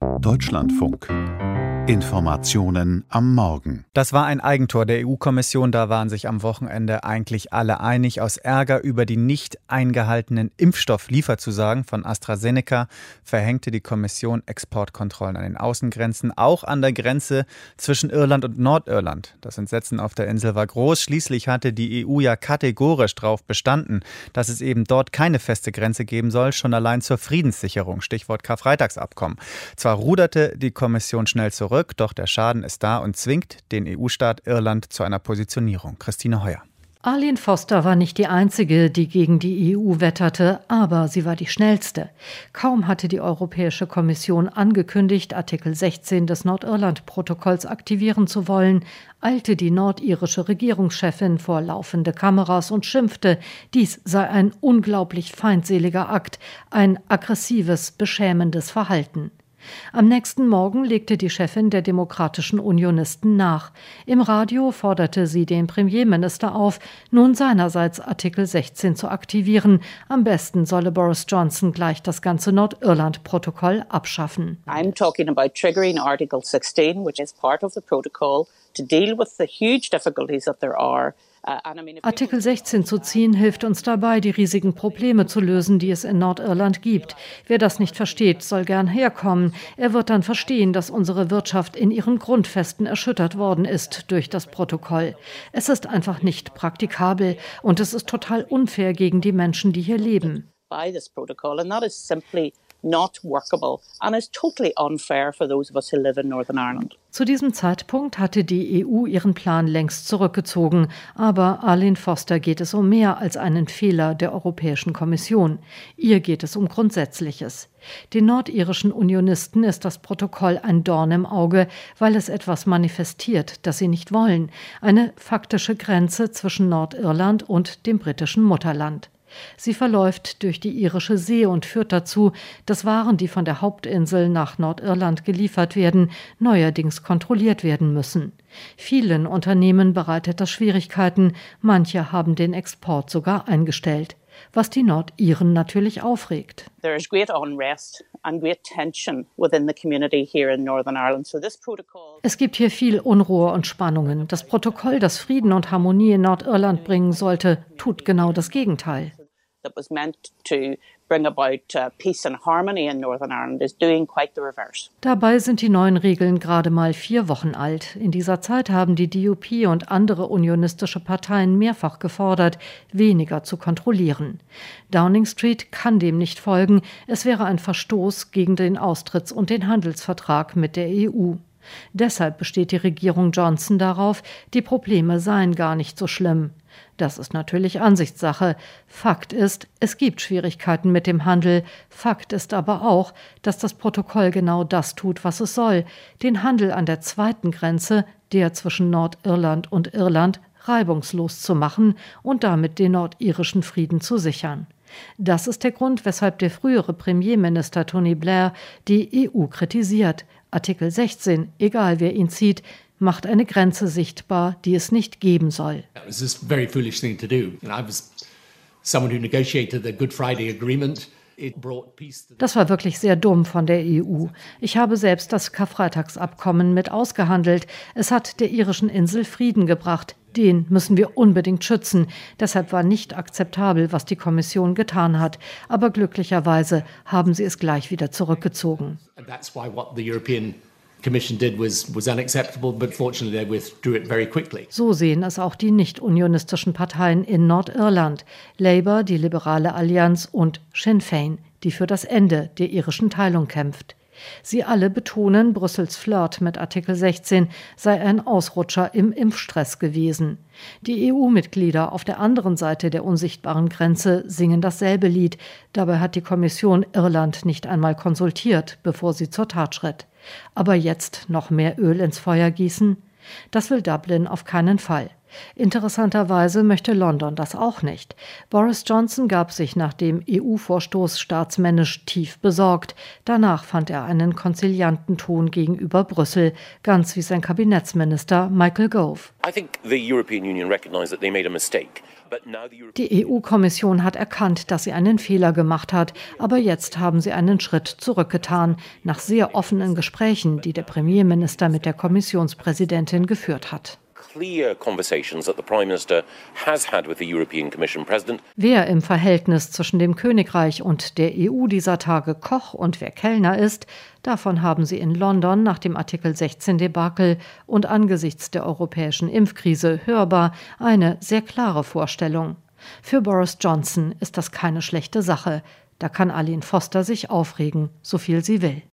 Deutschlandfunk. Informationen am Morgen. Das war ein Eigentor der EU-Kommission. Da waren sich am Wochenende eigentlich alle einig. Aus Ärger über die nicht eingehaltenen Impfstofflieferzusagen von AstraZeneca verhängte die Kommission Exportkontrollen an den Außengrenzen, auch an der Grenze zwischen Irland und Nordirland. Das Entsetzen auf der Insel war groß. Schließlich hatte die EU ja kategorisch darauf bestanden, dass es eben dort keine feste Grenze geben soll, schon allein zur Friedenssicherung. Stichwort Karfreitagsabkommen. Zwar ruderte die Kommission schnell zurück, doch der Schaden ist da und zwingt den EU-Staat Irland zu einer Positionierung. Christine Heuer. Arlene Foster war nicht die einzige, die gegen die EU wetterte, aber sie war die schnellste. Kaum hatte die Europäische Kommission angekündigt, Artikel 16 des Nordirland-Protokolls aktivieren zu wollen, eilte die nordirische Regierungschefin vor laufende Kameras und schimpfte, dies sei ein unglaublich feindseliger Akt, ein aggressives, beschämendes Verhalten. Am nächsten Morgen legte die Chefin der Demokratischen Unionisten nach. Im Radio forderte sie den Premierminister auf, nun seinerseits Artikel 16 zu aktivieren. Am besten solle Boris Johnson gleich das ganze Nordirland-Protokoll abschaffen. I'm talking about triggering Article 16, which is part of the protocol, to deal with the huge difficulties that there are. Artikel 16 zu ziehen hilft uns dabei, die riesigen Probleme zu lösen, die es in Nordirland gibt. Wer das nicht versteht, soll gern herkommen. Er wird dann verstehen, dass unsere Wirtschaft in ihren Grundfesten erschüttert worden ist durch das Protokoll. Es ist einfach nicht praktikabel und es ist total unfair gegen die Menschen, die hier leben. Not workable and is totally unfair for those of us who live in Northern Ireland. Zu diesem Zeitpunkt hatte die EU ihren Plan längst zurückgezogen. Aber Arlene Foster geht es um mehr als einen Fehler der Europäischen Kommission. Ihr geht es um Grundsätzliches. Den nordirischen Unionisten ist das Protokoll ein Dorn im Auge, weil es etwas manifestiert, das sie nicht wollen. Eine faktische Grenze zwischen Nordirland und dem britischen Mutterland. Sie verläuft durch die irische See und führt dazu, dass Waren, die von der Hauptinsel nach Nordirland geliefert werden, neuerdings kontrolliert werden müssen. Vielen Unternehmen bereitet das Schwierigkeiten, manche haben den Export sogar eingestellt, was die Nordiren natürlich aufregt. There is great unrest and great tension within the community here in Northern Ireland. So this protocol. Es gibt hier viel Unruhe und Spannungen. Das Protokoll, das Frieden und Harmonie in Nordirland bringen sollte, tut genau das Gegenteil. That was meant to bring about peace and harmony in Northern Ireland is doing quite the reverse. Dabei sind die neuen Regeln gerade mal 4 Wochen alt. In dieser Zeit haben die DUP und andere unionistische Parteien mehrfach gefordert, weniger zu kontrollieren. Downing Street kann dem nicht folgen. Es wäre ein Verstoß gegen den Austritts- und den Handelsvertrag mit der EU. Deshalb besteht die Regierung Johnson darauf, die Probleme seien gar nicht so schlimm. Das ist natürlich Ansichtssache. Fakt ist, es gibt Schwierigkeiten mit dem Handel. Fakt ist aber auch, dass das Protokoll genau das tut, was es soll. Den Handel an der zweiten Grenze, der zwischen Nordirland und Irland, reibungslos zu machen und damit den nordirischen Frieden zu sichern. Das ist der Grund, weshalb der frühere Premierminister Tony Blair die EU kritisiert. Artikel 16, egal wer ihn zieht, macht eine Grenze sichtbar, die es nicht geben soll. That was just a very foolish thing to do. And I was someone who negotiated the Good Friday Agreement. Das war wirklich sehr dumm von der EU. Ich habe selbst das Karfreitagsabkommen mit ausgehandelt. Es hat der irischen Insel Frieden gebracht. Den müssen wir unbedingt schützen. Deshalb war nicht akzeptabel, was die Kommission getan hat. Aber glücklicherweise haben sie es gleich wieder zurückgezogen. That's why what the European Commission did was unacceptable, but fortunately they withdrew it very quickly. So sehen es auch die nicht-unionistischen Parteien in Nordirland. Labour, die Liberale Allianz und Sinn Féin, die für das Ende der irischen Teilung kämpft. Sie alle betonen, Brüssels Flirt mit Artikel 16 sei ein Ausrutscher im Impfstress gewesen. Die EU-Mitglieder auf der anderen Seite der unsichtbaren Grenze singen dasselbe Lied. Dabei hat die Kommission Irland nicht einmal konsultiert, bevor sie zur Tat schritt. Aber jetzt noch mehr Öl ins Feuer gießen? Das will Dublin auf keinen Fall. Interessanterweise möchte London das auch nicht. Boris Johnson gab sich nach dem EU-Vorstoß staatsmännisch tief besorgt. Danach fand er einen konzilianten Ton gegenüber Brüssel, ganz wie sein Kabinettsminister Michael Gove. Die EU-Kommission hat erkannt, dass sie einen Fehler gemacht hat, aber jetzt haben sie einen Schritt zurückgetan, nach sehr offenen Gesprächen, die der Premierminister mit der Kommissionspräsidentin geführt hat. Wer im Verhältnis zwischen dem Königreich und der EU dieser Tage Koch und wer Kellner ist, davon haben sie in London nach dem Artikel 16 Debakel und angesichts der europäischen Impfkrise hörbar eine sehr klare Vorstellung. Für Boris Johnson ist das keine schlechte Sache. Da kann Arlene Foster sich aufregen, so viel sie will.